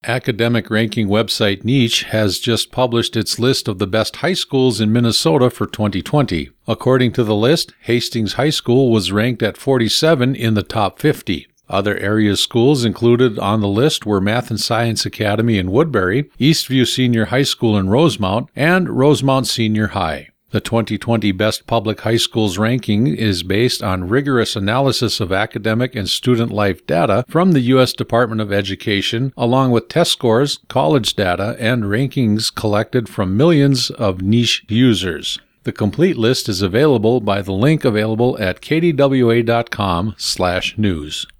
Academic ranking website Niche has just published its list of the best high schools in Minnesota for 2020. According to the list, Hastings High School was ranked at 47 in the top 50. Other area schools included on the list were Math and Science Academy in Woodbury, Eastview Senior High School in Rosemount, and Rosemount Senior High. The 2020 Best Public High Schools ranking is based on rigorous analysis of academic and student life data from the U.S. Department of Education, along with test scores, college data, and rankings collected from millions of niche users. The complete list is available by the link available at kdwa.com/news.